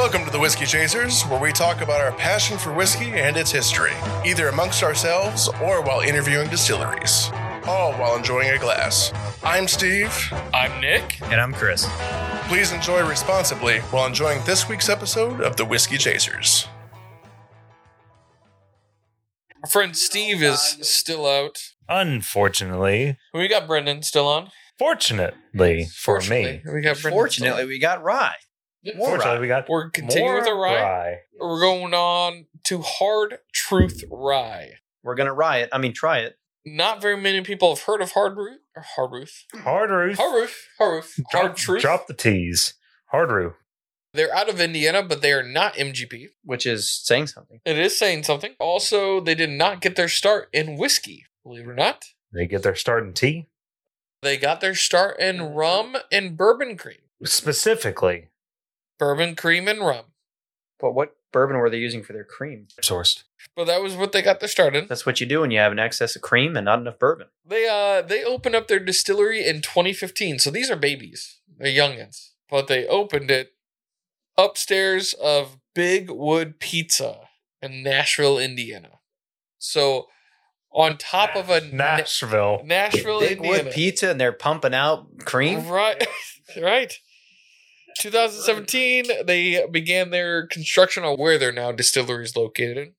Welcome to the Whiskey Chasers, where we talk about our passion for whiskey and its history, either amongst ourselves or while interviewing distilleries, all while enjoying a glass. I'm Steve. I'm Nick. And I'm Chris. Please enjoy responsibly while enjoying this week's episode of the Whiskey Chasers. Our friend Steve is still out. Unfortunately. We got Brendan still on. Fortunately for me. We got Brendan. Fortunately, we got Rye. Fortunately, we got We're continuing with the rye. We're going on to Hard Truth Rye. We're going to try it. Not very many people have heard of Hard Truth. Hard Truth. Drop the T's. Hard Truth. They're out of Indiana, but they are not MGP. Which is saying something. It is saying something. Also, they did not get their start in whiskey, believe it or not. They get their start in tea? They got their start in rum and bourbon cream. Specifically. Bourbon cream and rum. But what bourbon were they using for their cream? Sourced. But that was what they got their start in. That's what you do when you have an excess of cream and not enough bourbon. They opened up their distillery in 2015. So these are babies. They're youngins. But they opened it upstairs of Big Wood Pizza in Nashville, Indiana. So on top of a Nashville, Big Indiana. Wood Pizza, and they're pumping out cream? Right. Right. 2017, they began their construction on where their now distillery is located.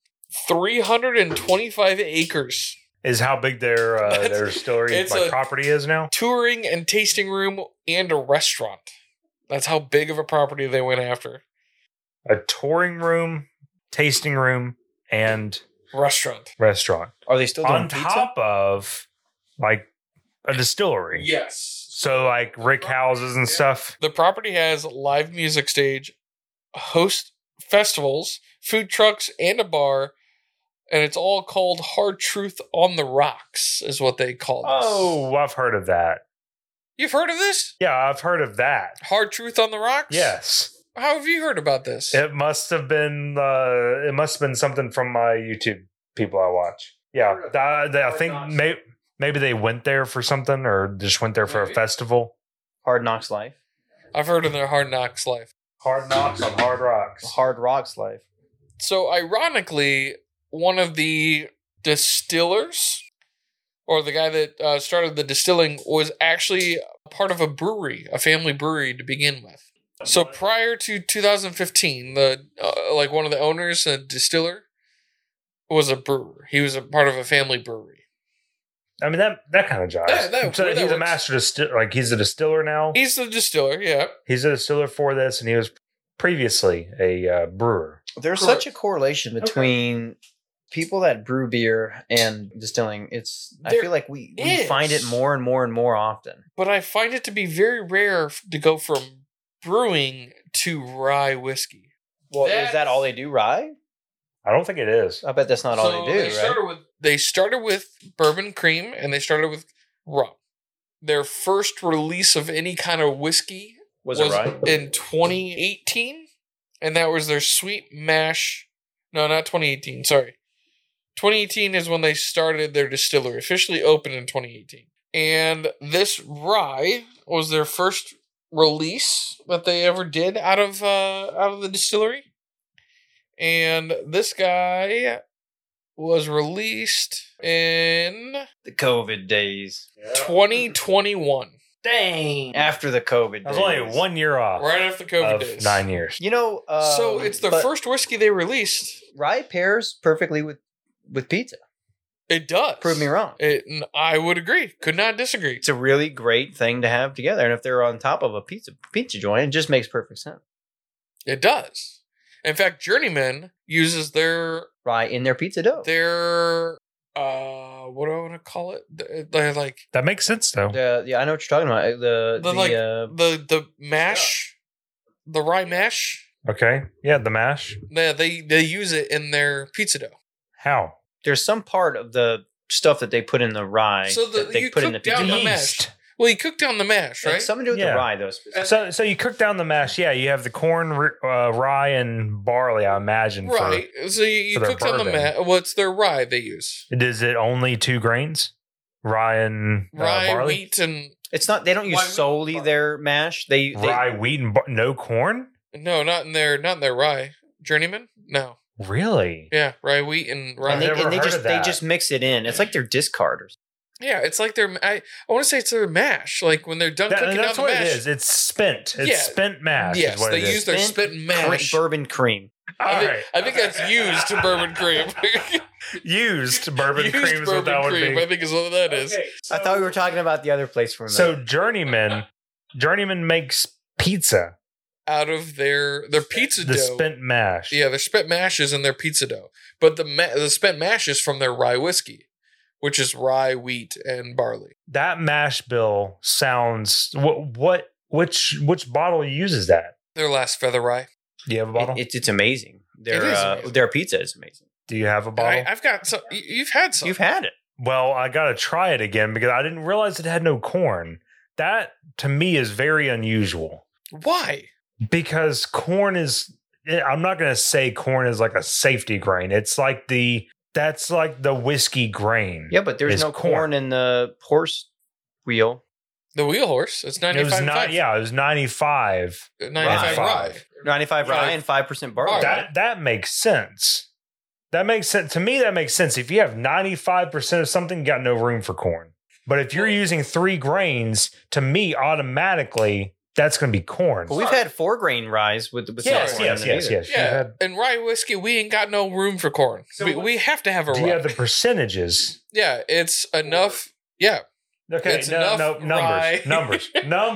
325 acres. is how big their distillery property is now. Touring and tasting room and a restaurant. That's how big of a property they went after. A touring room, tasting room, and restaurant. Are they still doing on pizza? top of like a distillery? Yes. So like rick houses and stuff. The property has live music stage, host festivals, food trucks, and a bar. And it's all called Hard Truth on the Rocks, is what they call this. Oh, I've heard of that. You've heard of this? Yeah, I've heard of that. Hard Truth on the Rocks? Yes. How have you heard about this? It must have been something from my YouTube people I watch. Yeah, I think maybe they went there for something or just went there for a festival. Hard Knocks Life. I've heard of their Hard Knocks Life. Hard Knocks on Hard Rocks. Hard Rocks Life. So ironically, one of the distillers, or the guy that started the distilling, was actually part of a brewery, a family brewery to begin with. So prior to 2015, one of the owners, a distiller, was a brewer. He was a part of a family brewery. I mean that kind of jives. So he's a master distiller. He's a distiller now. He's the distiller, yeah. He's a distiller for this, and he was previously a brewer. There's such a correlation between people that brew beer and distilling. I feel like we find it more and more and more often. But I find it to be very rare to go from brewing to rye whiskey. Well, is that all they do, rye? I don't think it is. I bet that's not all they do, right? They started with bourbon cream, and they started with rum. Their first release of any kind of whiskey was rye? In 2018, and that was their sweet mash. No, not 2018. Sorry. 2018 is when they started their distillery, officially opened in 2018. And this rye was their first release that they ever did out of the distillery. And this guy was released in the COVID days. 2021. Dang. After the COVID days. I was only 1 year off. Right after the COVID days. 9 years. So it's the first whiskey they released. Rye pairs perfectly with pizza. It does. Prove me wrong. I would agree. Could not disagree. It's a really great thing to have together. And if they're on top of a pizza joint, it just makes perfect sense. It does. In fact, Journeyman uses their rye in their pizza dough. Their what do I want to call it? They're like that makes sense though. Yeah, I know what you're talking about. The mash, the rye mash. Okay, yeah, the mash. Yeah, they use it in their pizza dough. How? There's some part of the stuff that they put in the rye that they put in the pizza dough. Mash. Well, you cook down the mash, right? It's something to do with the rye, though. So you cook down the mash. Yeah, you have the corn, rye, and barley. I imagine. Right. So you cook down the mash. What's their rye they use? Is it only 2 grains? Rye and barley? Wheat, and it's not. They don't use solely their mash. They rye, wheat, and no corn. No, not in their rye. Journeyman? No. Really? Yeah, rye wheat and rye. And they, I've never and they heard just of they that. just mix it in. It's like their discarders. Yeah, it's like their. I want to say it's their mash. Like when they're done cooking down That's the what mash. it is. It's spent. It's Yeah. spent mash. Yes, is what they it is. use their spent mash. Bourbon cream. All right. I think that's used bourbon cream. Used bourbon Used cream is what that bourbon would cream, be. I think is what that is. I thought we were talking about the other place for a minute. So Journeyman makes pizza. Out of their pizza The dough. spent mash. Yeah, their spent mash is in their pizza dough, but the spent mash is from their rye whiskey, which is rye, wheat, and barley. That mash bill sounds. Which bottle uses that? Their last feather rye. Do you have a bottle? It's amazing. It is amazing. Their pizza is amazing. Do you have a And bottle? I've got some. You've had some. You've had it. Well, I got to try it again because I didn't realize it had no corn. That to me is very unusual Why? because corn is. I'm not going to say corn is like a safety grain. That's like the whiskey grain. Yeah, but there's It's no corn. corn in the horse wheel. The wheel horse. It's It 95. was not. Yeah, it was 95. 95 rye. 95 rye and 5% barley. Right. That makes sense. That makes sense to me. That makes sense. If you have 95% of something, you got no room for corn. But if you're using 3 grains, to me, automatically that's going to be corn. But we've had 4 grain ryes with yes, no corn yes, in it yes, either. yes. You Yeah, had- and rye whiskey, we ain't got no room for corn. We have to have a do you rye. have the percentages? Yeah, it's enough. Yeah, Okay, It's enough rye. numbers.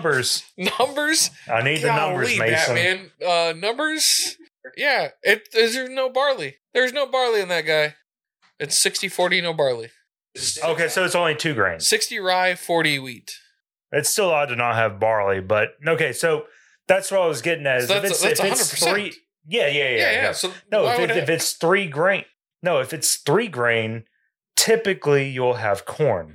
numbers. I need the numbers, Golly, Mason. Batman. Numbers. Yeah, there's no barley. There's no barley in that guy. It's 60-40, no barley. Okay, so it's only 2 grains. 60 rye, 40 wheat. It's still odd to not have barley, but okay. So that's what I was getting at. Is So if that's it's 100%. 3, yeah. So No, why would if it's 3 grain. No, if it's 3 grain, typically you'll have corn.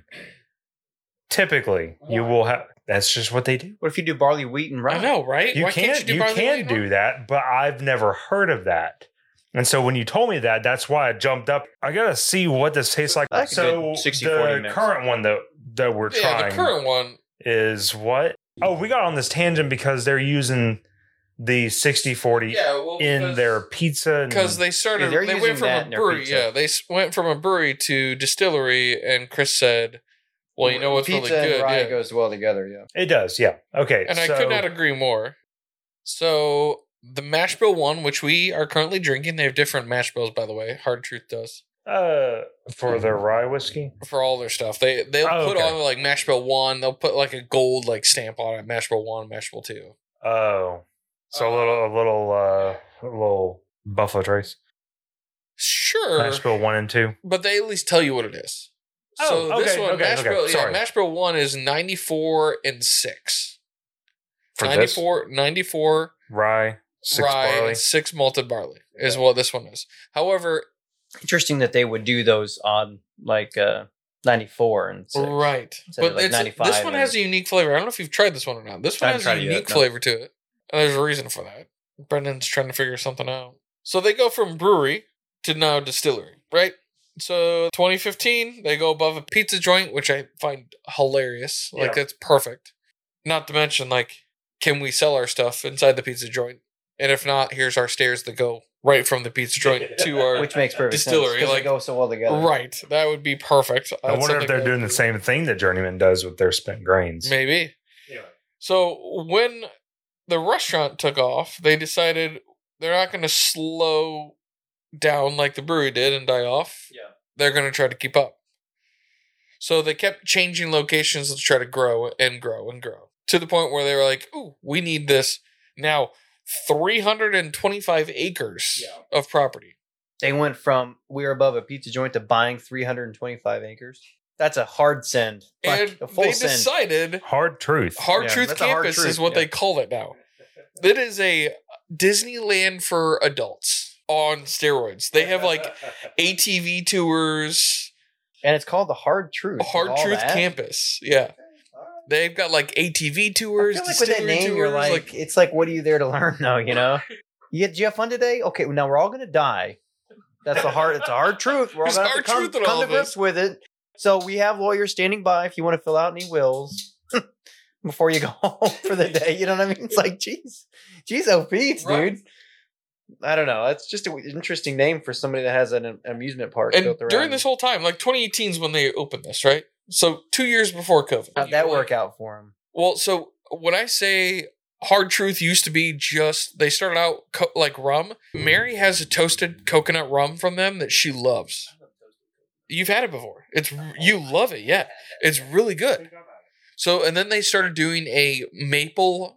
Typically, you will have. That's just what they do. What if you do barley, wheat, and rye? I know, right? You Why can can't you do you barley can wheat? do that, but I've never heard of that. And so when you told me that, that's why I jumped up. I gotta see what this tastes like. I like a So good 60-40 the mix. current one that we're Yeah, trying the current one. is what? Oh, we got on this tangent because they're using the 60-40 Yeah, well, in their pizza. And because they started. Yeah, they're they using went from that a in their brewery. pizza. Yeah, they went from a brewery to distillery, and Chris said, "Well, you know what's Pizza really good." and rye Yeah. goes well together, yeah. it does, yeah. Okay. And I so- could not agree more. So the mash bill one, which we are currently drinking, they have different mash bills, by the way. Hard Truth does for the rye whiskey. for all their stuff. They'll Oh, put okay. on like mash bill one. They'll put like a gold like stamp on it. Mash bill one, mash bill two. Oh, so a little Buffalo Trace. Sure, Mash bill 1 and 2. but they at least tell you what it is. Oh, So this okay, one, okay, mash okay. bill, yeah, Sorry. mash bill one is 94 and 6. For this 94 rye, 6 rye barley. and 6 malted barley is what this one is. However, Interesting that they would do those on like 94 and 6. right, Instead of, but like, it's, 95 this one and- has a unique flavor. I don't know if you've tried this one or not. This I one haven't has tried a it yet, unique no. flavor to it, and there's a reason for that. Brendan's trying to figure something out. So they go from brewery to now distillery, right? So 2015, they go above a pizza joint, which I find hilarious. Like Yeah. that's perfect. Not to mention, like, can we sell our stuff inside the pizza joint? And if not, here's our stairs that go right from the pizza joint to our Which makes perfect Distillery, sense. 'cause like- they go so well together. right. That would be perfect. I wonder if they're doing the same thing that Journeyman does with their spent grains. Maybe. Yeah. So when the restaurant took off, they decided they're not going to slow down like the brewery did and die off. Yeah. They're going to try to keep up. So they kept changing locations to try to grow and grow and grow to the point where they were like, "Ooh, we need this now." 325 acres of property. They went from we're above a pizza joint to buying 325 acres. That's a hard send. And Like, a full they send. decided Hard truth. Hard Yeah, Truth that's a hard Campus truth, is what yeah. they call it now. It is a Disneyland for adults on steroids. They have like ATV tours, And it's called the Hard Truth. with Hard all Truth that. Campus. Yeah. They've got like ATV I tours, feel like with that distillery name, you're tours, like, it's like, what are you there to learn though, you know? Did you have fun today? Okay, now we're all going to die. It's a hard truth. We're all There's going to hard come truth in all to of grips this. with it. So we have lawyers standing by if you want to fill out any wills. before you go home for the day. You know what I mean? It's like, geez, oh Pete, Right. dude. I don't know. That's just an interesting name for somebody that has an amusement park And built around. during this whole time, like 2018 is when they opened this, right? So 2 years before COVID. How'd that work out for him? Well, so when I say Hard Truth used to be just, they started out like rum. Mary has a toasted coconut rum from them that she loves. You've had it before. You love it, yeah. It's really good. So, and then they started doing a maple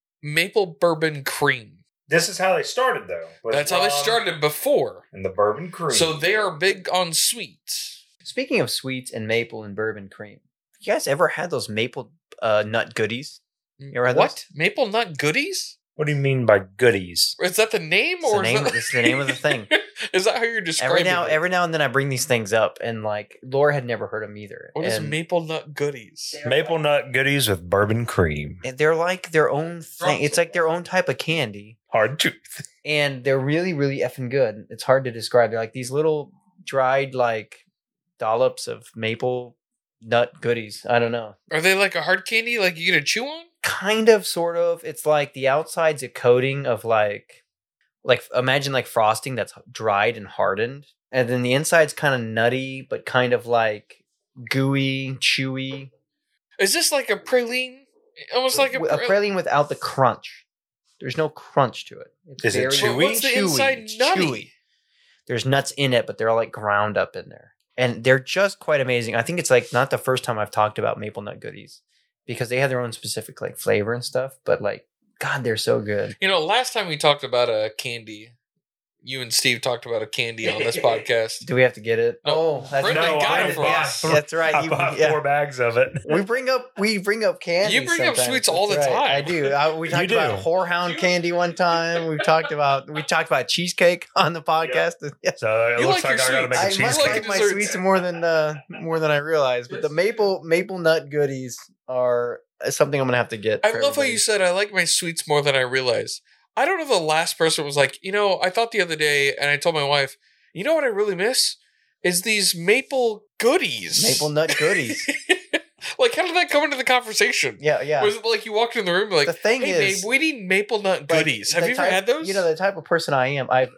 bourbon cream. This is how they started, though. That's how they started before. And the bourbon cream. So they are big on sweets. Speaking of sweets and maple and bourbon cream, you guys ever had those maple nut goodies? You ever had What? those? Maple nut goodies? What do you mean by goodies? Is that the name, It's or the name, it's the name of the thing. Is that how you're describing it? Every now and then I bring these things up, and like Laura had never heard them either. What is and maple nut goodies? Maple nut goodies with bourbon cream. they're like their own thing. It's like their own type of candy, Hard truth. and they're really, really effing good. It's hard to describe. They're like these little dried like dollops of maple nut goodies. I don't know. Are they like a hard candy, like you get to chew on? Kind of, sort of. It's like the outside's a coating of like imagine like frosting that's dried and hardened, and then the inside's kind of nutty, but kind of like gooey, chewy. Is this like a praline? Almost like a praline without the crunch. There's no crunch to it. It's Is it very chewy? What's the inside It's nutty? chewy. There's nuts in it, but they're all like ground up in there. And they're just quite amazing. I think it's like not the first time I've talked about maple nut goodies because they have their own specific like flavor and stuff. But like, God, they're so good. You know, last time we talked about a candy, you and Steve talked about a candy on this podcast. Do we have to get it? No, that's Brendan right. got it for us. That's right. I bought 4 bags of it. We bring up candy. You bring up sometimes. sweets all That's the right. time. I do. We talked do. about whorehound candy one time. We talked about cheesecake on the podcast. Yeah. So it You looks like like your I gotta make a sweets. I must like cheesecake. like my desserts. sweets more than I realized. But the maple nut goodies are something I'm gonna have to get. I for love how everybody. you said I like my sweets more than I realize. I don't know the last person was like, you know, I thought the other day, and I told my wife, you know what I really miss? Is these maple goodies. maple nut goodies. Like, how did that come into the conversation? Yeah. Was it like you walked in the room like, The thing hey, is- babe, we need maple nut Like, goodies. Have the you ever type- had those? You know, the type of person I am. I've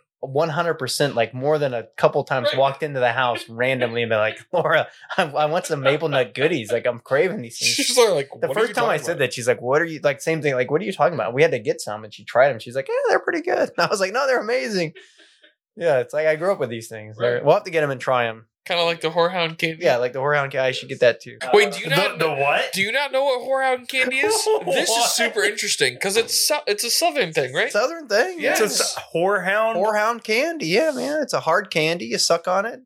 100% like more than a couple times Right. walked into the house randomly and been like, Laura, I want some maple nut goodies. Like I'm craving these things. She's like, The what are you first time I talking said about? that, she's like, "What are you like?" Same thing. Like, what are you talking about? We had to get some, and she tried them. She's like, "Yeah, they're pretty good." And I was like, "No, they're amazing." Yeah, it's like I grew up with these things. Right. We'll have to get them and try them. Kind of like the whorehound candy. Yeah, like the whorehound guy. I should get that too. Wait, do you not The what? do you not know what whorehound candy is? This is What? super interesting because it's a southern thing, right? Southern thing. Yeah. Yeah. It's a whorehound. Whorehound candy. Yeah, man. It's a hard candy. You suck on it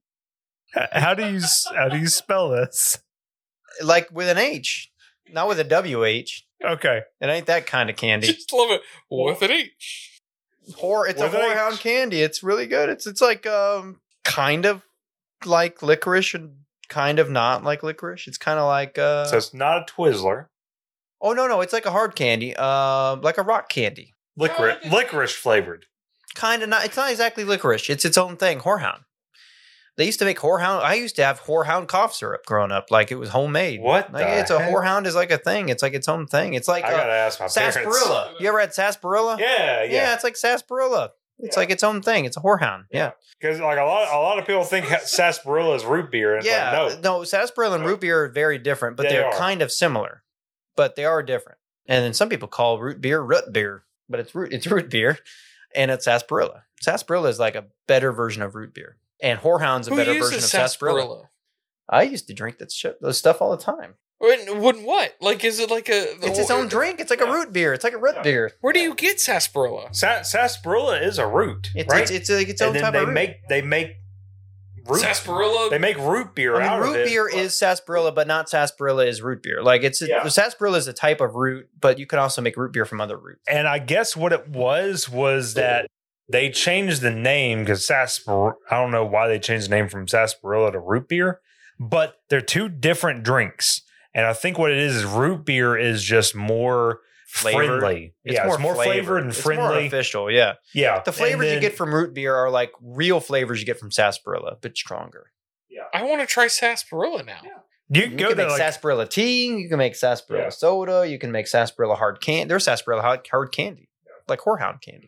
How do you spell this? like with an H, not with a WH. Okay. It ain't that kind of candy. Just love it with an H. It's With a an whorehound H. candy. It's really good. It's like kind of like licorice and kind of not like licorice. It's kind of like So it's not a Twizzler. oh no, it's like a hard candy, like a rock candy. Licorice flavored. Kind of not. It's not exactly licorice. It's its own thing. Whorehound. They used to make whorehound. I used to have whorehound cough syrup growing up, like it was homemade. What Like the it's a heck? whorehound is like a thing. It's like its own thing. It's like I gotta ask my parents. sarsaparilla. You ever had sarsaparilla? Yeah. It's like sarsaparilla. It's like its own thing. It's a whorehound. Yeah. Because like a lot of people think sarsaparilla is root beer, and Yeah. it's like, no. Sarsaparilla and root beer are very different, but They they're are. kind of similar. But they are different. And then some people call root beer, but it's root beer, and it's sarsaparilla. Sarsaparilla is like a better version of root beer, and whorehound's a Who better uses version of sarsaparilla. sarsaparilla? I used to drink those stuff all the time. When what? Like, is it like a? It's its own drink. It's like a root beer. It's like a root beer. Where do you get sarsaparilla? Sarsaparilla is a root, It's right? it's like its own and then type they of root. make root. Sarsaparilla. They make root beer I mean, out of root it. beer is sarsaparilla, but not sarsaparilla is root beer. Like Yeah. sarsaparilla is a type of root, but you can also make root beer from other roots. And I guess what it was that they changed the name because sarsaparilla. I don't know why they changed the name from sarsaparilla to root beer, but they're two different drinks. And I think what it is root beer is just more Flavored. friendly. It's more flavored and It's more friendly. official, yeah. Yeah, The flavors you get from root beer are like real flavors you get from sarsaparilla, but stronger. I want to try sarsaparilla now. You You can can go to make like sarsaparilla tea. You can make sarsaparilla Yeah. soda. You can make sarsaparilla hard candy. There's sarsaparilla hard candy, like horehound candy.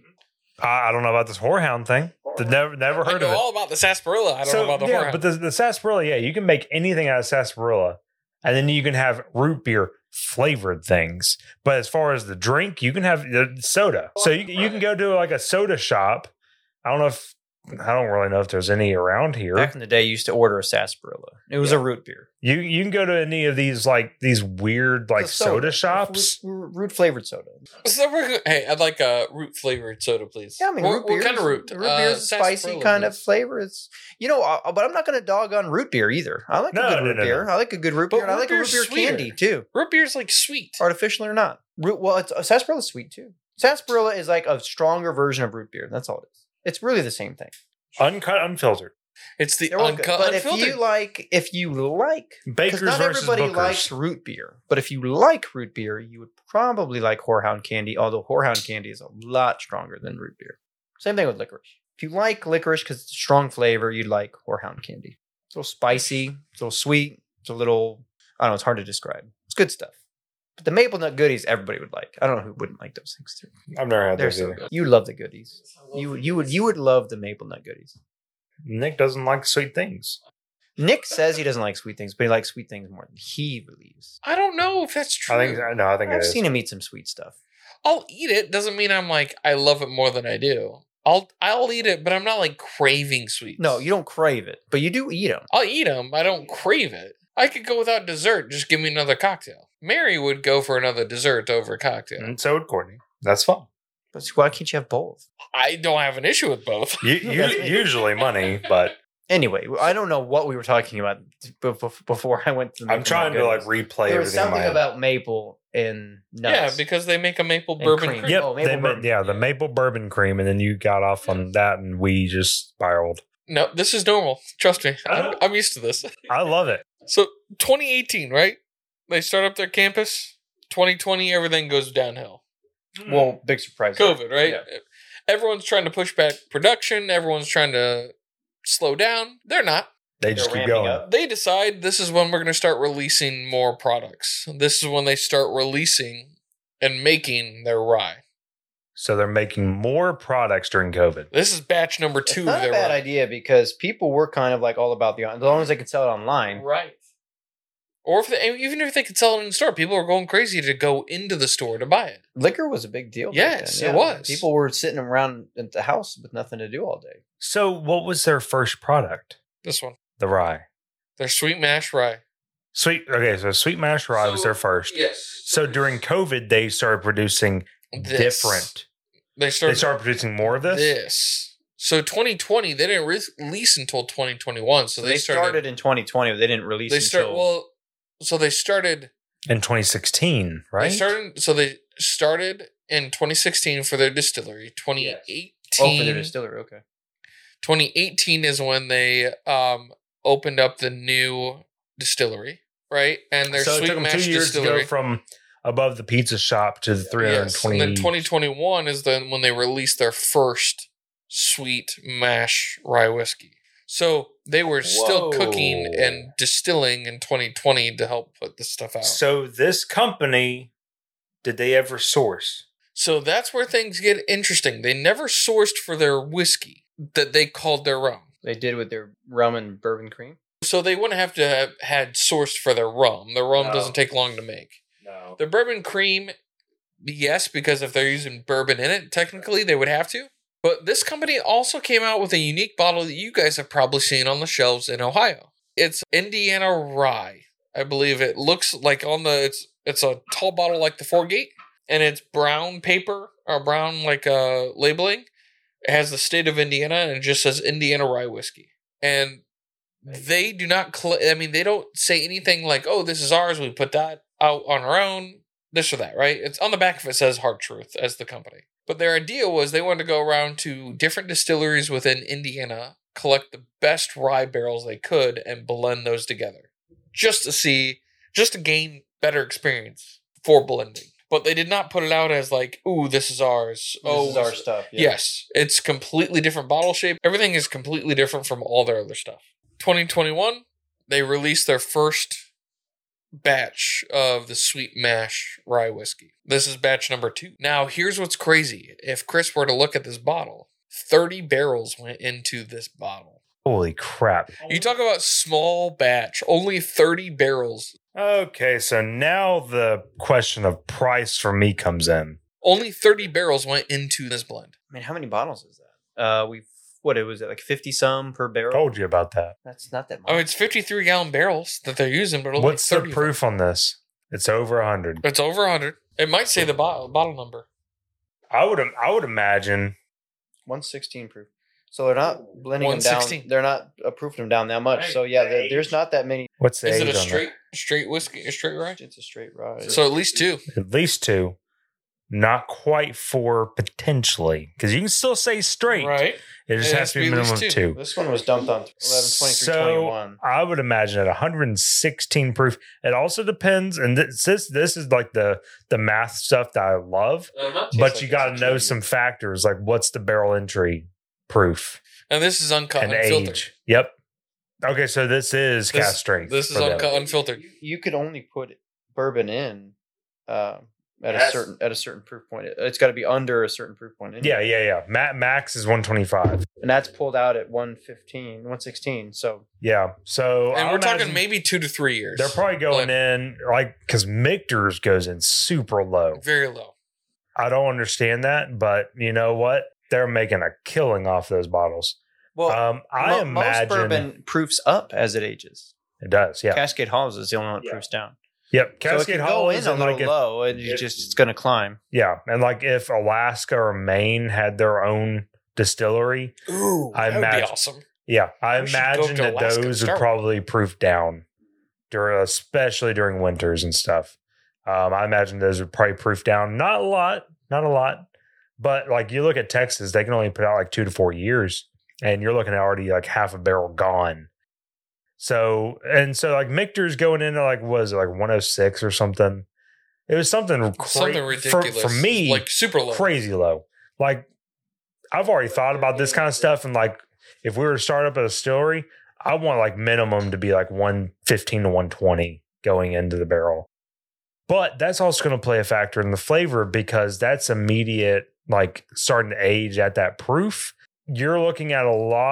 I don't know about this whorehound thing. Never I heard know of it. all about the sarsaparilla. I don't know about the yeah, horehound. but the sarsaparilla, yeah, you can make anything out of sarsaparilla, and then you can have root beer flavored things. But as far as the drink, you can have soda. So you can go to like a soda shop. I don't really know if there's any around here. Back in the day, you used to order a sarsaparilla. It was a root beer. You can go to any of these weird like It's a soda shops. root flavored soda. So hey, I'd like a root flavored soda, please. Yeah, I mean, what root beer. kind of root? Root beer is a spicy sarsaparilla, kind of please. flavor. It's but I'm not going to dog on root beer either. I like No, a good no, root no, beer. no. I like a good root But beer. And I root like a root beer's beer sweeter. candy too, Root beer's like sweet. artificial or not. It's sarsaparilla is sweet too. Sarsaparilla is like a stronger version of root beer. That's all it is. It's really the same thing. Uncut, unfiltered. It's the They're all good. uncut, But unfiltered. if you like, Bakers because not versus everybody Bookers. likes root beer. But if you like root beer, you would probably like Whorehound candy. Although Whorehound candy is a lot stronger than root beer. Same thing with licorice. If you like licorice because it's a strong flavor, you'd like Whorehound candy. It's a little spicy, it's a little sweet, it's a little, I don't know, it's hard to describe. It's good stuff. But the maple nut goodies, everybody would like. I don't know who wouldn't like those things too. I've never had They're those so either. good. You love the goodies. You would love the maple nut goodies. Nick doesn't like sweet things. Nick says he doesn't like sweet things, but he likes sweet things more than he believes. I don't know if that's true. I think it I've is. seen him eat some sweet stuff. I'll eat it. Doesn't mean I'm like I love it more than I do. I'll eat it, but I'm not like craving sweets. No, you don't crave it, but you do eat them. I'll eat them. I don't crave it. I could go without dessert. Just give me another cocktail. Mary would go for another dessert over a cocktail. And so would Courtney. That's fine. But why can't you have both? I don't have an issue with both. Usually money, but Anyway, I don't know what we were talking about before I went to the I'm trying to like goodies. replay There was everything in my something head. about maple and nuts. Yeah, because they make a maple And bourbon cream. cream. Yep, Oh, maple bourbon. the maple bourbon cream, and then you got off on that, and we just spiraled. No, this is normal. Trust me. I'm used to this. I love it. So 2018, right? They start up their campus. 2020, everything goes downhill. Well, big surprise. COVID, right? Yeah. Everyone's trying to push back production. Everyone's trying to slow down. They're not. They just They're keep ramping going. up. They decide this is when we're going to start releasing more products. This is when they start releasing and making their rye. So they're making more products during COVID. This is batch number 2 It's of not a their bad rye. idea because people were kind of like all about as long as they could sell it online. Right. Or even if they could sell it in the store, people are going crazy to go into the store to buy it. Liquor was a big deal. back Yes, then, it was. People were sitting around at the house with nothing to do all day. So what was their first product? This one. The rye. Their sweet mash rye. So sweet mash rye was their first. Yes. So during COVID, they started producing This. different. They They started, started producing more of this. this. So 2020, they didn't release until 2021. So They started in 2020, but they didn't release They until they started. In 2016, right? They started in 2016 for their distillery. 2018. for their distillery. Okay. 2018 is when they opened up the new distillery, right? And their so it sweet took them 2 mash years to distillery. go from above the pizza shop to the Yes, 320. and then 2021 is then when they released their first sweet mash rye whiskey. So they were still Whoa. cooking and distilling in 2020 to help put this stuff out. So this company, did they ever source? So that's where things get interesting. They never sourced for their whiskey that they called their own. They did with their rum and bourbon cream. So they wouldn't have to have had sourced for their rum. Their rum No. doesn't take long to make. No. The bourbon cream, yes, because if they're using bourbon in it, technically they would have to. But this company also came out with a unique bottle that you guys have probably seen on the shelves in Ohio. It's Indiana Rye. I believe it looks like it's a tall bottle like the Foregate, and it's brown paper or brown labeling. It has the state of Indiana and it just says Indiana Rye Whiskey. And they do not they don't say anything like, "Oh, this is ours. We put that out on our own." This or that, right? It's on the back of it says Hard Truth as the company. But their idea was they wanted to go around to different distilleries within Indiana, collect the best rye barrels they could, and blend those together. Just to gain better experience for blending. But they did not put it out as like, "Ooh, this is ours." This is our stuff. Yeah. Yes, it's completely different bottle shape. Everything is completely different from all their other stuff. 2021, they released their first batch of the Sweet Mash rye whiskey. This is batch number 2. Now, here's what's crazy. If Chris were to look at this bottle, 30 barrels went into this bottle. Holy crap. You talk about small batch, only 30 barrels. Okay, so now the question of price for me comes in. Only 30 barrels went into this blend. I mean, how many bottles is that? What it was like 50 some per barrel? Told you about that. That's not that much. I mean, it's 53-gallon barrels that they're using, but only What's the 30. proof on this? It's over 100. It's over 100. It might say the bottle number. I would imagine 116 proof. So they're not blending them down. 116. They're not proofing them down that much. So yeah, there's not that many. what's the Is age it a on that? straight whiskey, a straight rye? It's a straight rye. So at least 2. At least 2. Not quite 4 potentially, because you can still say straight. Right. It just It has to be at least minimum 2. 2. This one was dumped on 11/23/21. I would imagine at 116 proof. It also depends, and this is like the math stuff that I love. But you got to know some factors like what's the barrel entry proof And this is uncut, and unfiltered. age. Yep. Okay, so this is cast strength. This is for them. uncut, unfiltered. You could only put bourbon in at a certain proof point. It's got to be under a certain proof point. Yeah. Max is 125. And that's pulled out at 115, 116. So Yeah. So And I we're imagine talking maybe 2 to 3 years. they're probably going in like because Michter's goes in super low. very low. I don't understand that, but you know what? They're making a killing off those bottles. well, I most imagine bourbon proofs up as it ages. it does. Yeah. Cascade Halls is the only one that proofs down. Yep. So it Cascade can Hall go is in a in little like if, low, and it's going to climb. yeah, and like if Alaska or Maine had their own distillery, Ooh, I that would be imagine- awesome. yeah, I We should go imagine to that Alaska and those would start. probably proof down especially during winters and stuff. I imagine those would probably proof down. Not a lot, but like you look at Texas, they can only put out like 2 to 4 years, and you're looking at already like half a barrel gone. So like Michter's going into like was it like 106 or something? It was something Something ridiculous. for me, Like super low. crazy low. Like I've already thought about this kind of stuff, and like if we were to start up a distillery, I want like minimum to be like 115 to 120 going into the barrel. But that's also going to play a factor in the flavor because that's immediate, like starting to age at that proof. You're looking at a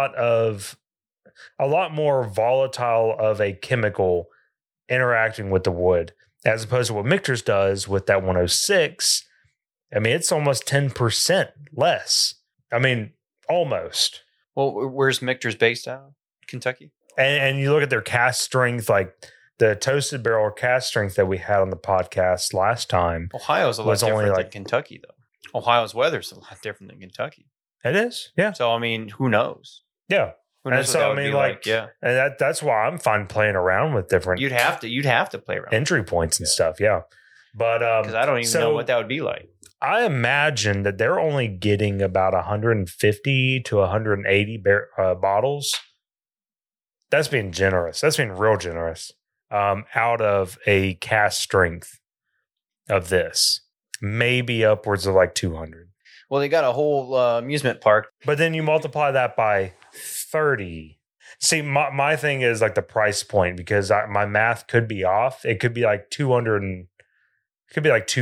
lot more volatile of a chemical interacting with the wood as opposed to what Michter's does with that 106. I mean, it's almost 10% less. I mean, almost. Well, where's Michter's based out? Kentucky? And you look at their cast strength, like the toasted barrel cast strength that we had on the podcast last time. Ohio's a lot Was only different like- than Kentucky, though. Ohio's weather's a lot different than Kentucky. It is, yeah, So, I mean, who knows? yeah. Who And knows so, what that I would mean, be like- yeah. And that's why I'm fine playing around with different You'd have to play around. entry points and stuff, yeah. But Because I don't even know what that would be like. I imagine that they're only getting about 150 to 180 bottles. That's being generous. That's being real generous. Out of a cast strength of this, maybe upwards of like 200. Well, they got a whole amusement park. But then you multiply that by 30. See, my thing is like the price point because my math could be off. It could be like 200 and it could be like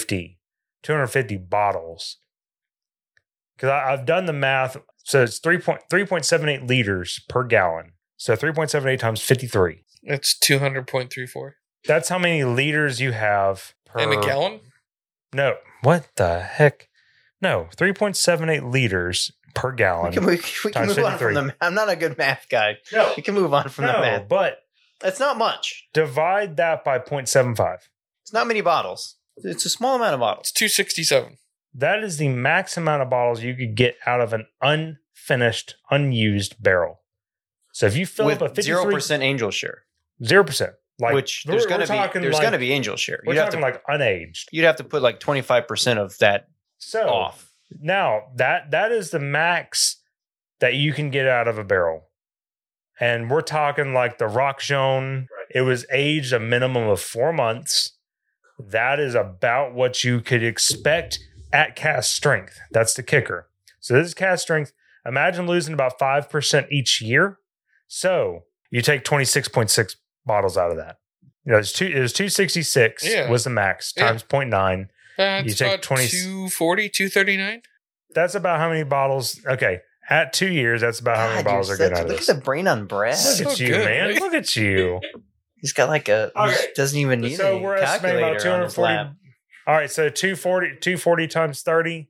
250 bottles. Because I've done the math. So it's 3.78 liters per gallon. So 3.78 times 53. It's 200.34. That's how many liters you have per In a gallon? No. What the heck? No, 3.78 liters per gallon. We can Times move on 53. from the. I'm not a good math guy. No, We can move on from the math. but That's not much. divide that by 0.75. It's not many bottles. It's a small amount of bottles. It's 267. That is the max amount of bottles you could get out of an unfinished, unused barrel. So if you fill With up a 53, 0% angel share, 0%, like which we're there's talking going to be angel share. we're talking like unaged. You'd have to put like 25% of that So off. now that is the max that you can get out of a barrel. And we're talking like the Rock Zone. It was aged a minimum of 4 months. That is about what you could expect at cast strength. That's the kicker. So this is cast strength. Imagine losing about 5% each year. So you take 26.6 bottles out of that. It was 266 Yeah. was the max Yeah. times 0.9. That's You take about 20 240, 239. That's about how many bottles. Okay, at 2 years, that's about how many God, bottles you're are getting such- out of look this. at the brain on Brad. So Look at you, good, man. right? Look at you. He's got like a Okay. doesn't even need So a we're estimating about calculator on his 240. lap. All right, so 240 times 30,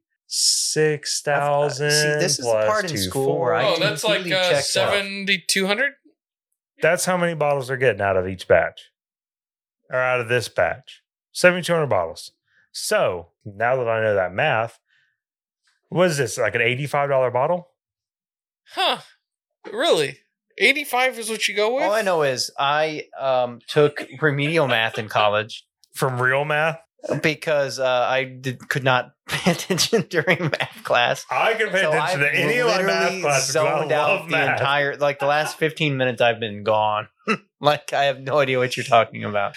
6,000. See, this is the plus part in school where I Oh, can that's like completely checked out. 7,200. That's how many bottles they're getting out of each batch, or out of this batch. 7,200 bottles. So now that I know that math, what is this, like an $85 bottle? Huh. Really? 85 is what you go with? All I know is I took remedial math in college From real math? because could not pay attention during math class. I can pay So attention I've to any of my math literally classes. 'cause I zoned out love the math. entire the last 15 minutes I've been gone. Like I have no idea what you're talking about.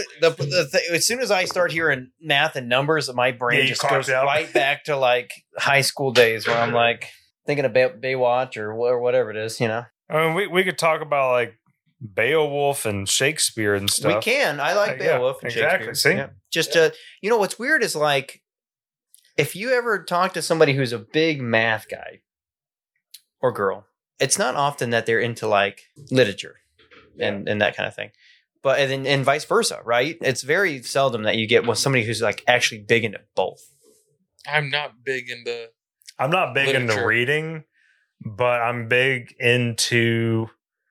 As soon as I start hearing math and numbers, my brain Yeah, you just clocked goes out. right back to like high school days where I'm like thinking about Baywatch or whatever it is, you know. I mean, we could talk about like Beowulf and Shakespeare and stuff. We can. I like Yeah, Beowulf and exactly. Shakespeare. See? Yeah. Just you know what's weird is like if you ever talk to somebody who's a big math guy or girl, it's not often that they're into like literature and that kind of thing. But and vice versa, right? It's very seldom that you get with somebody who's like actually big into both. I'm not big into. I'm not big into Literature. reading, but I'm big into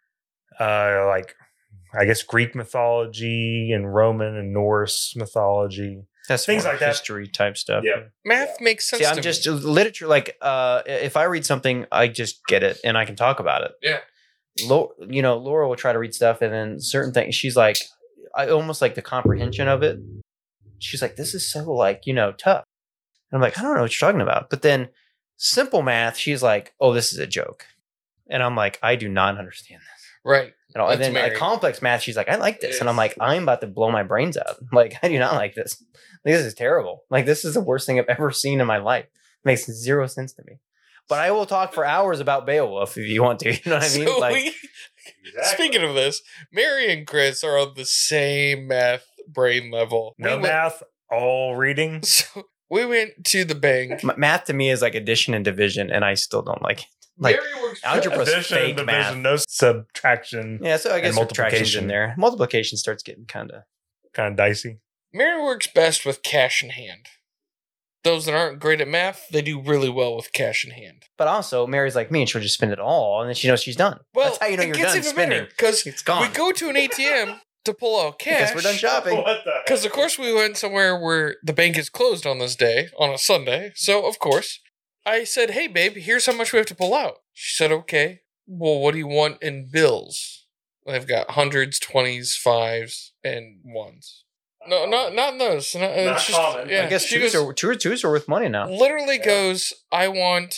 like I guess Greek mythology and Roman and Norse mythology. That's Things more like that. history type stuff. Yeah. Math makes sense See, to I'm me. just literature. Like, if I read something, I just get it and I can talk about it. Yeah. Laura will try to read stuff, and then certain things, she's like, I almost like the comprehension of it. She's like, this is so like tough. And I'm like, I don't know what you're talking about. But then simple math, she's like, oh, this is a joke, and I'm like, I do not understand this. Right. And That's then Mary. like complex math, she's like, I like this, and I'm Yes. like, I'm about to blow my brains out. Like, I do not like this. Like, this is terrible. Like, this is the worst thing I've ever seen in my life. Makes zero sense to me. But I will talk for hours about Beowulf if you want to. You know what I mean? So Like, speaking of this, Mary and Chris are on the same math brain level. No we math, all reading. Went, so we went to the bank. math to me is like addition and division, and I still don't like it. Like, Mary works. algebra- Algebra's Addition, fake division, math. no subtraction. yeah, so I guess And subtraction's multiplication. in there. Multiplication starts getting kind of. Kind of dicey. Mary works best with cash in hand. Those that aren't great at math, they do really well with cash in hand. But also, Mary's like me, and she'll just spend it all, and then she knows she's done. Well, That's how you know it you're gets done even spending. because It's gone. we go to an ATM to pull out cash. Because we're done shopping. What the? Because of course we went somewhere where the bank is closed on this day, on a Sunday. So of course, I said, "Hey babe, here's how much we have to pull out." She said, "Okay. Well, what do you want in bills?" I've got hundreds, 20s, 5s, and 1s. No, not those. No, it's just, common. yeah. I guess she twos goes, are worth money now. literally goes, "I want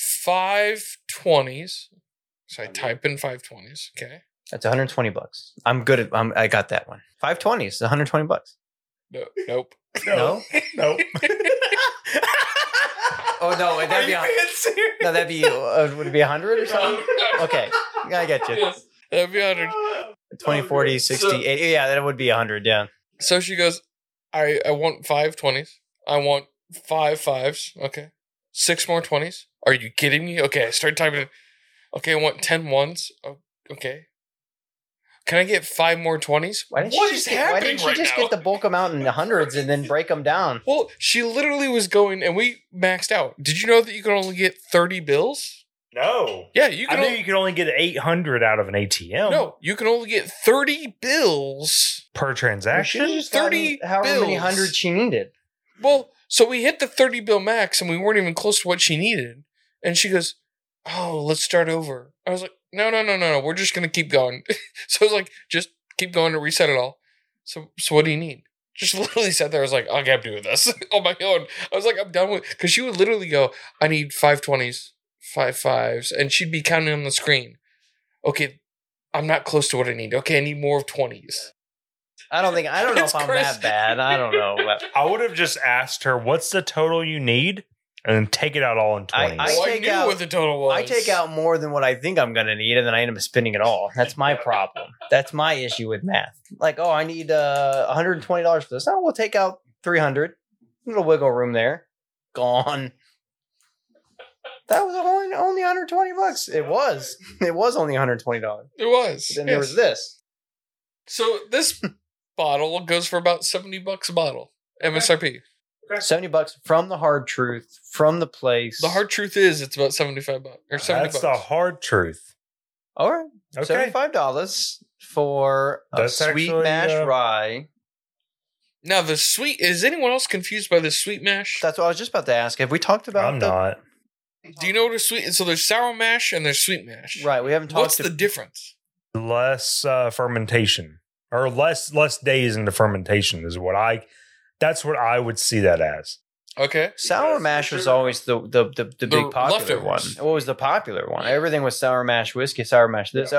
5 20s." So I type in 5 20s. Okay. That's $120. I'm good at. I got that one. 520s, $120. No, nope. No? Nope. Oh no, would that be? No, that'd be. Would it be 100 or something? Okay, I get you. Yes, that'd be 100. 20, 40, 60, So- 80. Yeah, that would be 100. Yeah. So she goes, I want 5 20s. I want 5 5s. Okay. 6 more 20s. Are you kidding me? Okay, I started typing. Okay, I want 10 1s. Oh, okay. Can I get 5 more 20s? Why didn't What she is just get, why happening didn't she right just now? get the bulk amount in the hundreds and then break them down? Well, she literally was going, and we maxed out. Did you know that you can only get 30 bills? No. Yeah, you I can. knew only, you could only get 800 out of an ATM. no, you can only get 30 bills. Per She transaction. should've just 30 gotten however many bills. hundreds she needed. Well, so we hit the 30 bill max, and we weren't even close to what she needed. And she goes, "Oh, let's start over." I was like, "No, we're just gonna keep going." So I was like, "Just keep going to reset it all." So what do you need? Just literally sat there. I was like, "I can't do this on my own." I was like, "I'm done with," because she would literally go, "I need 5 20s, 5 5s," and she'd be counting on the screen. Okay, I'm not close to what I need. Okay, I need more of 20s. I don't know It's if I'm crazy. that bad. I don't know. But I would have just asked her, what's the total you need? and then take it out all in 20s. I I take knew out- what the total was. I take out more than what I think I'm going to need, and then I end up spending it all. That's my problem. That's my issue with math. Like, oh, I need $120 for this. Oh, we'll take out 300. Little wiggle room there. Gone. That was only $120. It was. It was only $120. It was. Then there was this. So this bottle goes for about $70 a bottle. MSRP. $70 from the hard truth, from the place. The hard truth is it's about $75 or $70. That's the hard truth. All right. Okay. $75 for a That's sweet actually, mash rye. Now the sweet, is anyone else confused by the sweet mash? That's what I was just about to ask. Have we talked about I'm not. Do you know what a sweet? So there's sour mash and there's sweet mash. Right. We haven't talked What's the difference? Less fermentation or less days into fermentation is that's what I would see that as. Okay. Sour mash was always the big popular one. leftovers. What was the popular one? Everything was sour mash whiskey, sour mash this.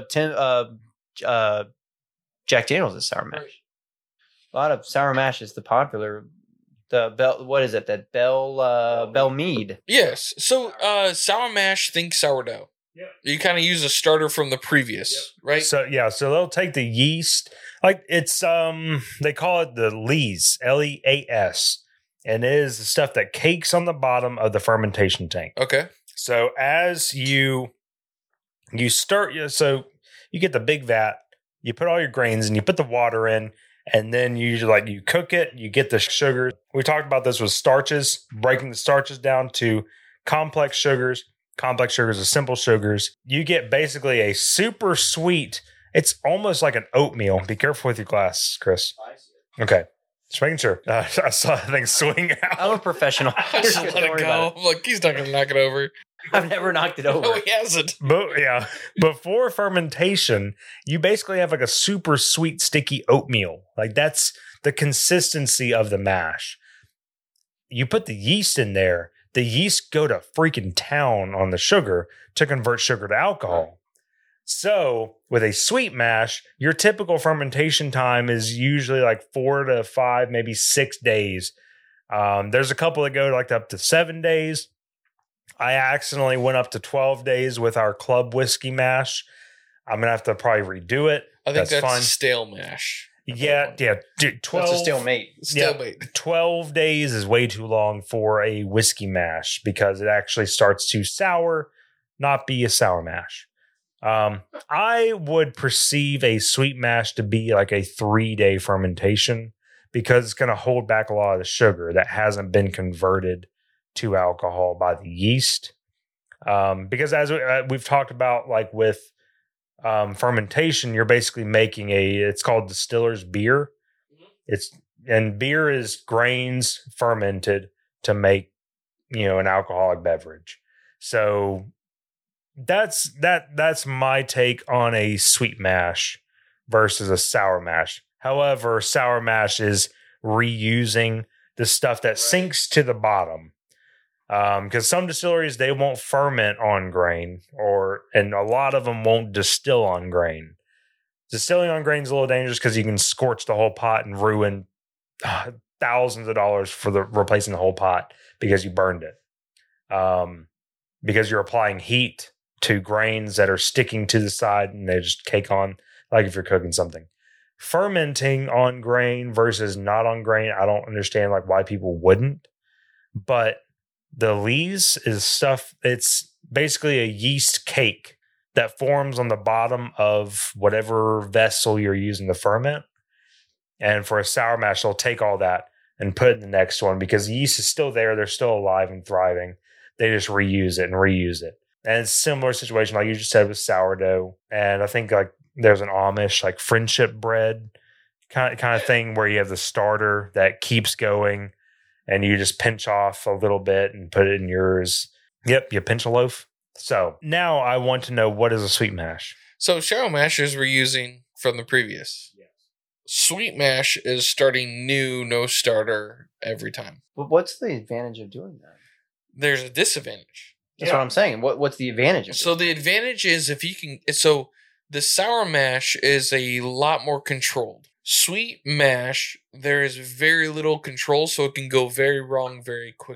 Jack Daniels is sour mash. A lot of sour mash is the popular. The Bell, what is it? That Bell Mead. Yes. So sour mash, think sourdough. Yep. You kind of use a starter from the previous, right? So so they'll take the yeast, like it's they call it the lees, LEAS, and it is the stuff that cakes on the bottom of the fermentation tank. Okay. So as you start, so you get the big vat, you put all your grains and you put the water in, and then you cook it, you get the sugar. We talked about this with starches, breaking the starches down to complex sugars. Complex sugars are simple sugars. You get basically a super sweet, it's almost like an oatmeal. Be careful with your glass, Chris. Okay. Just making sure. I saw that thing swing out. I'm a professional. I just let Don't it worry go. about I'm like, he's not going to knock it over. I've never knocked it over. No, he hasn't. But yeah, before fermentation, you basically have like a super sweet, sticky oatmeal. Like that's the consistency of the mash. You put the yeast in there, the yeast go to freaking town on the sugar to convert sugar to alcohol. So with a sweet mash, your typical fermentation time is usually like 4 to 5, maybe 6 days. There's a couple that go like up to 7 days. I accidentally went up to 12 days with our club whiskey mash. I'm going to have to probably redo it. I think that's fine. stale mash. Yeah. Dude, 12, That's a stalemate. Stalemate. 12 days is way too long for a whiskey mash because it actually starts to sour, not be a sour mash. I would perceive a sweet mash to be like a 3-day fermentation because it's going to hold back a lot of the sugar that hasn't been converted to alcohol by the yeast. Because as we've talked about, like with fermentation, you're basically making it's called distiller's beer. And beer is grains fermented to make, an alcoholic beverage. So that's my take on a sweet mash versus a sour mash. However, sour mash is reusing the stuff that sinks to the bottom. Because some distilleries, they won't ferment on grain, and a lot of them won't distill on grain. Distilling on grain is a little dangerous because you can scorch the whole pot and ruin thousands of dollars for replacing the whole pot because you burned it. Because you're applying heat to grains that are sticking to the side and they just cake on, like if you're cooking something. Fermenting on grain versus not on grain, I don't understand like why people wouldn't, but the lees is stuff, it's basically a yeast cake that forms on the bottom of whatever vessel you're using to ferment. And for a sour mash, they'll take all that and put it in the next one because the yeast is still there. They're still alive and thriving. They just reuse it. And it's a similar situation, like you just said, with sourdough. And I think like there's an Amish, like friendship bread kind of thing where you have the starter that keeps going. And you just pinch off a little bit and put it in yours. Yep, you pinch a loaf. So now I want to know, what is a sweet mash? So sour mash is reusing from the previous. Yes. Sweet mash is starting new, no starter every time. But what's the advantage of doing that? There's a disadvantage. That's what I'm saying. What's the advantage of So the advantage is if you can. So the sour mash is a lot more controlled. Sweet mash, there is very little control, so it can go very wrong very quickly.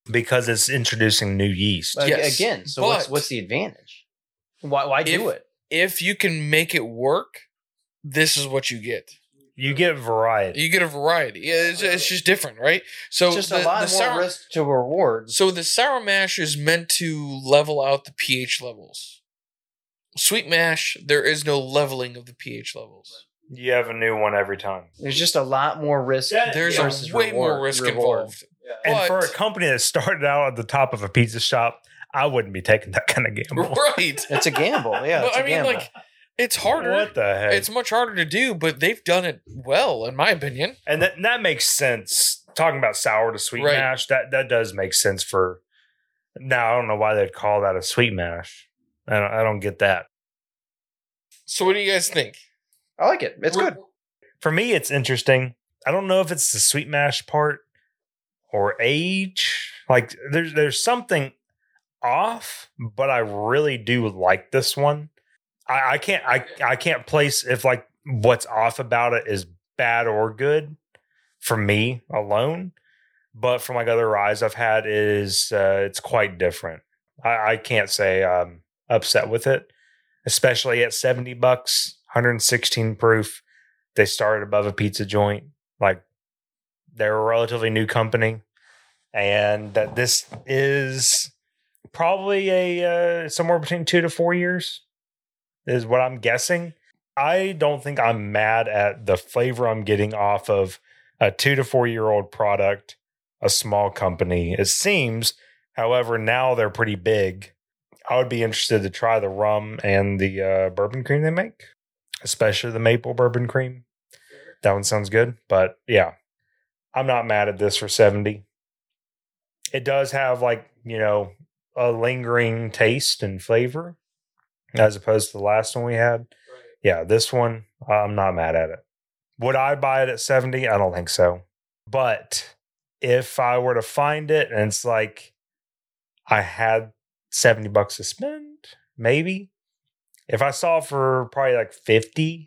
because it's introducing new yeast. Yes, Again, so but- what's the advantage? Why do it? If you can make it work, this is what you get. You get variety. You get a variety. Yeah, it's just different, right? So It's just a lot more risk to reward. So the sour mash is meant to level out the pH levels. Sweet mash, there is no leveling of the pH levels. You have a new one every time. There's just a lot more risk. There's versus a way reward- more risk reward. involved. And But- for a company that started out at the top of a pizza shop, I wouldn't be taking that kind of gamble. Right. It's a gamble. Yeah, But it's I a mean, gamble. like, it's harder. What the heck? It's much harder to do, but they've done it well, in my opinion. And that makes sense. Talking about sour to sweet Right. mash, that does make sense for. Now I don't know why they'd call that a sweet mash. I don't get that. So what do you guys think? I like it. It's good. For me, it's interesting. I don't know if it's the sweet mash part or age. Like there's something off, but I really do like this one. I can't place if like what's off about it is bad or good for me alone. But from like other ryes I've had is it's quite different. I can't say I'm upset with it, especially at $70, 116 proof. They started above a pizza joint. Like they're a relatively new company, and that this is probably a somewhere between 2 to 4 years is what I'm guessing. I don't think I'm mad at the flavor I'm getting off of a 2 to 4 year old product, a small company. It seems, however, now they're pretty big. I would be interested to try the rum and the bourbon cream they make, especially the maple bourbon cream. That one sounds good. But yeah, I'm not mad at this for 70. It does have like, a lingering taste and flavor as opposed to the last one we had. Yeah, this one, I'm not mad at it. Would I buy it at 70? I don't think so. But if I were to find it and it's like I had $70 to spend, maybe. If I saw it for probably like 50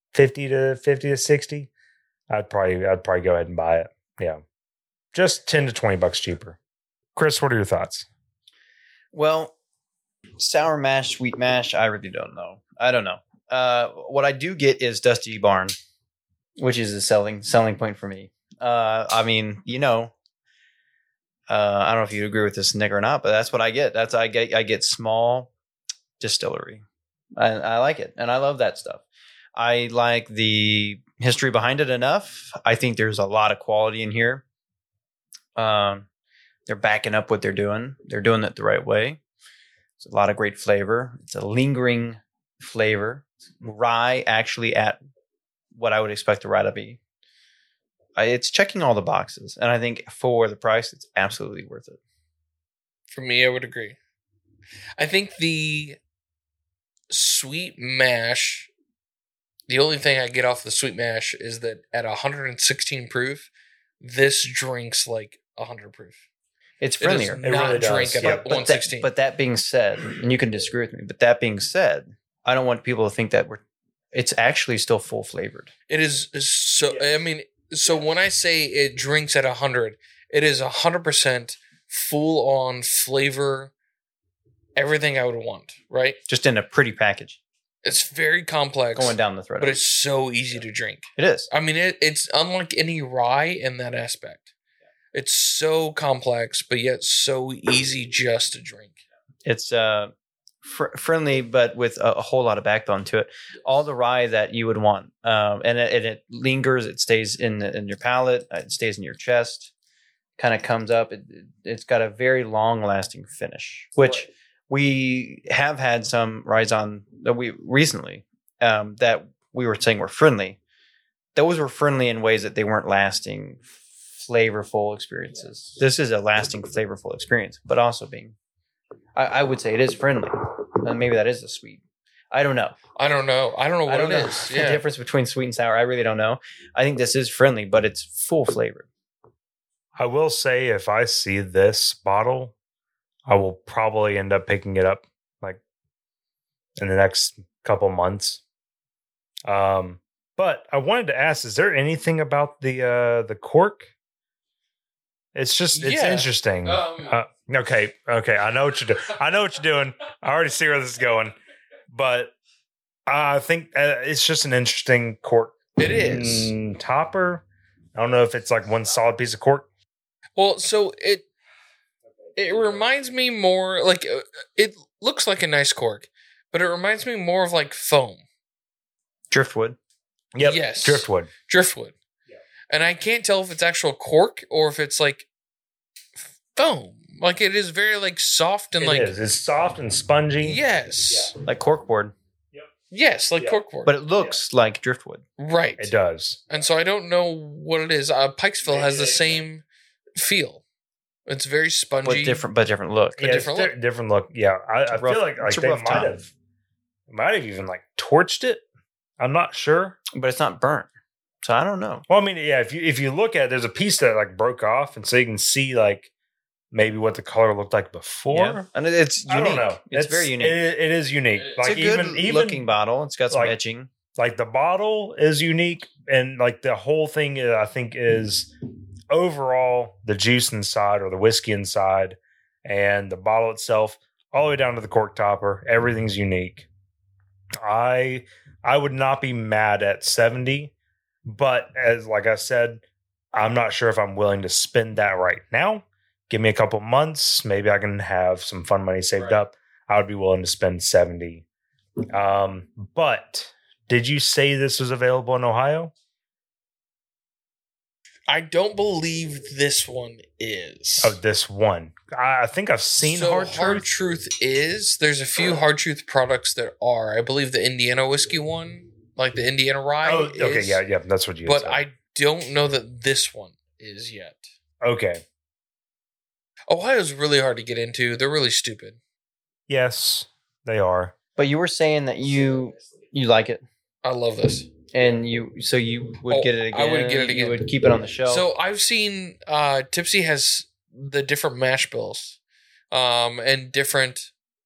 to 60, I'd probably go ahead and buy it. Yeah. Just 10 to $20 cheaper. Chris, what are your thoughts? Well, sour mash, sweet mash, I really don't know. I don't know. What I do get is Dusty Barn, which is a selling point for me. I mean, I don't know if you agree with this, Nick, or not, but that's what I get. I get small distillery. I like it, and I love that stuff. I like the history behind it enough. I think there's a lot of quality in here. They're backing up what they're doing. They're doing it the right way. It's a lot of great flavor. It's a lingering flavor. Rye actually at what I would expect a rye to be. It's checking all the boxes, and I think for the price, it's absolutely worth it. For me, I would agree. I think the sweet mash, the only thing I get off the sweet mash is that at 116 proof, this drinks like 100 proof. It's It does friendlier. It not really does, drink at yeah. 116. But that being said, and you can disagree with me, but that being said, I don't want people to think that it's actually still full flavored. It is so. I mean, so when I say it drinks at 100, it is 100% full on flavor, everything I would want. Right? Just in a pretty package It's very complex, going down the throat. but it's so easy to drink. It is. I mean, it's unlike any rye in that aspect. It's so complex, but yet so easy just to drink. It's friendly, but with a whole lot of backbone to it. All the rye that you would want, and it lingers. It stays in your palate. It stays in your chest. Kind of comes up. It's got a very long lasting finish, which we have had some ryes on that we recently that we were saying were friendly. Those were friendly in ways that they weren't lasting, flavorful experiences. This is a lasting, flavorful experience, but also being, I would say it is friendly. And maybe that is the sweet. I don't know. I don't know what it know is. the Yeah. difference between sweet and sour. I really don't know. I think this is friendly, but it's full flavored. I will say if I see this bottle, I will probably end up picking it up like in the next couple months. But I wanted to ask, is there anything about the cork It's just it's Yeah. interesting. Okay. I know what you're doing. I already see where this is going, but I think it's just an interesting cork. It is. Topper. I don't know if it's like one solid piece of cork. Well, so it reminds me more like it looks like a nice cork, but it reminds me more of like foam. Driftwood. Yep. Yes. Driftwood. Yeah. And I can't tell if it's actual cork or if it's like foam. Like it is very like soft and It like is. It's soft and spongy. yes. Like corkboard. Yes, like corkboard. But it looks like driftwood. right. It does. And so I don't know what it is. Pikesville has the same feel. It's very spongy. But different look. A different look. Different look. Yeah. I rough- feel like it's a they rough time. might have even like torched it. I'm not sure. But it's not burnt. So I don't know. Well, I mean, yeah, if you look at it, there's a piece that like broke off, and so you can see like maybe what the color looked like before. And it's unique. I don't know. It's very unique. It is unique. It's Like a good even looking bottle. It's got some like- etching. like the bottle is unique, and like the whole thing I think is overall the juice inside or the whiskey inside, and the bottle itself, all the way down to the cork topper. Everything's unique. I would not be mad at 70, but as like I said, I'm not sure if I'm willing to spend that right now. Give me a couple months, maybe I can have some fun money saved up. I would be willing to spend 70. But did you say this was available in Ohio? I don't believe this one is. Oh, this one. I think I've seen so Hard Hard Truth. Truth is there's a few Hard Truth products that are. I believe the Indiana whiskey one, like the Indiana Rye. Oh, okay, is, yeah, that's what you But said. I don't know that this one is yet. Okay. Ohio's really hard to get into. They're really stupid. Yes, they are. But you were saying that you like it. I love this. And you would get it again. I would get it again. You would keep it on the shelf. So I've seen Tipsy has the different mash bills, and different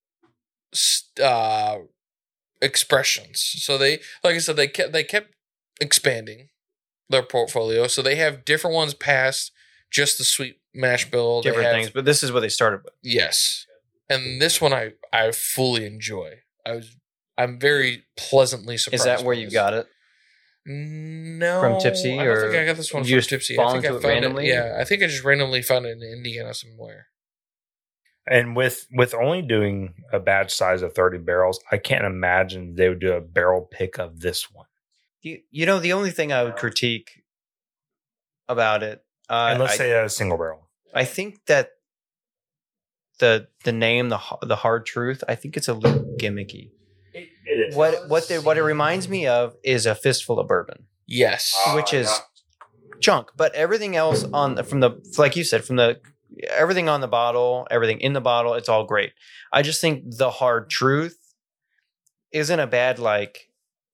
expressions. So they, like I said, they kept expanding their portfolio. So they have different ones past just the sweet mash bill. They different have- things, but this is what they started with. Yes, and this one I fully enjoy. I'm very pleasantly surprised. Is that where by you this. got it? No, From Tipsy, I don't or think I got this one you from just Tipsy. fall I think I into it found randomly? it. Yeah, I think I just randomly found it in Indiana somewhere. And with only doing a batch size of 30 barrels, I can't imagine they would do a barrel pick of this one. You know, the only thing I would critique about it, And let's say a single barrel. I think that the name, the Hard Truth, I think it's a little gimmicky. It is. What it reminds me of is a fistful of bourbon, Yes, which is junk. But everything else like you said, everything on the bottle, everything in the bottle, it's all great. I just think the Hard Truth isn't a bad like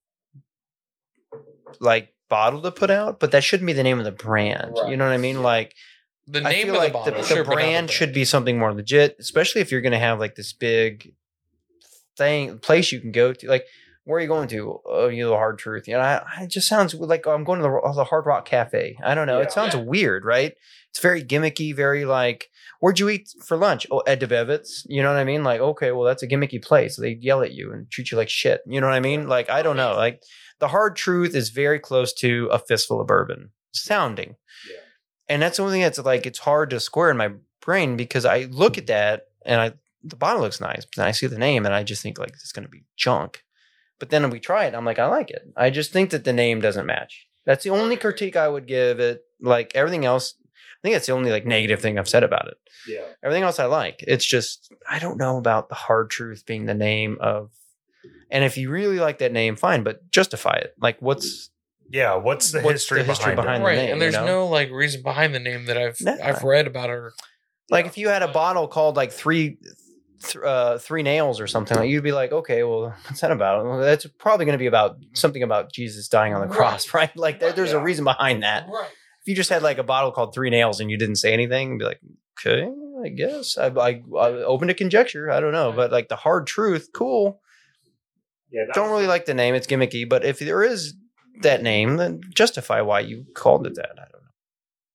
bottle to put out, but that shouldn't be the name of the brand. Right. You know what I mean? Like, the I name feel of like the bottle, the sure, but not brand the should be something more legit, especially if you're going to have like this big place you can go to. Like, where are you going to? Oh, you know, the Hard Truth. You know, it just sounds like I'm going to the Hard Rock Cafe. I don't know. Yeah. It sounds weird, right? It's very gimmicky, very like, where'd you eat for lunch? Oh, Ed DeBevitt's. You know what I mean? Like, okay, well, that's a gimmicky place. They yell at you and treat you like shit. You know what I mean? Like, I don't know. Like, the Hard Truth is very close to a fistful of bourbon sounding. Yeah. And that's the only thing that's like, it's hard to square in my brain because I look at that and the bottle looks nice, but then I see the name and I just think like it's going to be junk. But then we try it and I'm like, I like it. I just think that the name doesn't match. That's the only critique I would give it. Like everything else, I think that's the only like negative thing I've said about it. Yeah. Everything else I like. It's just, I don't know about the Hard Truth being the name of, and if you really like that name, fine, but justify it. Like what's the history behind behind it? the right, name, and there's you know? no like reason behind the name that Nah. I've read about or Like if you had a bottle called like three nails or something, like you'd be like, okay, well, what's that about? Well, that's probably going to be about something about Jesus dying on the cross, right? Like there's a reason behind that. right. If you just had like a bottle called Three Nails and you didn't say anything, you'd be like, okay, I guess I open to conjecture. I don't know, but like the Hard Truth, cool. Yeah, Don't really like the name; it's gimmicky. But if there is that name, then justify why you called it that. I don't know.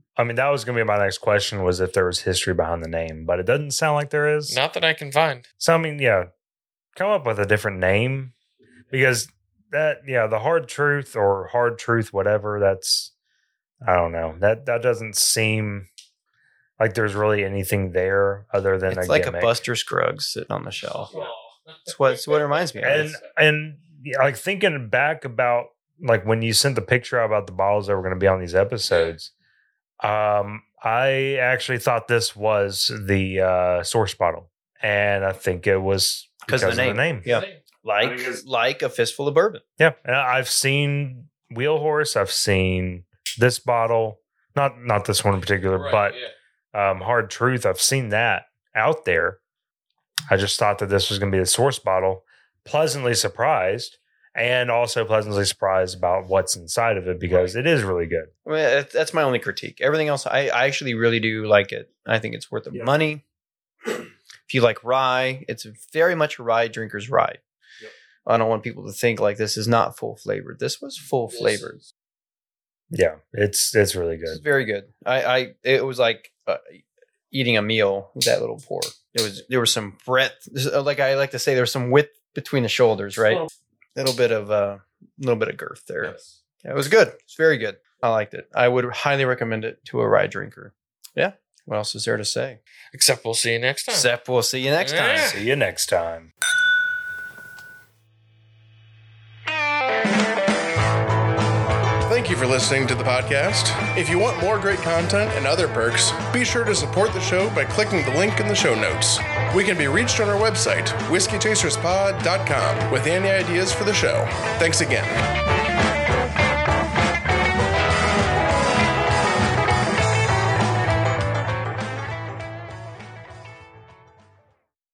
I mean, that was going to be my next question, was if there was history behind the name, but it doesn't sound like there is. Not that I can find. So, I mean, yeah, come up with a different name, because the Hard Truth or Hard Truth, whatever, that's, I don't know. That doesn't seem like there's really anything there other than It's a like gimmick. a Buster Scruggs sitting on the shelf. It's what it reminds me of. And yeah, like thinking back about like when you sent the picture out about the bottles that were going to be on these episodes, I actually thought this was the source bottle, and I think it was because of the name. Yeah, like a fistful of bourbon. Yeah, and I've seen Wheel Horse. I've seen this bottle, not this one in particular, but Hard Truth. I've seen that out there. I just thought that this was going to be the source bottle. Pleasantly surprised, and also pleasantly surprised about what's inside of it, because it is really good. I mean, that's my only critique. Everything else, I actually really do like it. I think it's worth the money. If you like rye, it's very much a rye drinker's rye. Yep. I don't want people to think like this is not full flavored. This was full flavored. Yeah, it's really good. It's very good. It was like eating a meal with that little pour. There was some breadth, like I like to say, there was some width between the shoulders, right? A little bit of girth there. Yes. Yeah, it was good. It's very good. I liked it. I would highly recommend it to a rye drinker. Yeah. What else is there to say? Except we'll see you next time. We'll see you next time. See you next time. Thank you for listening to the podcast. If you want more great content and other perks, be sure to support the show by clicking the link in the show notes. We can be reached on our website, whiskeychaserspod.com, with any ideas for the show. Thanks again.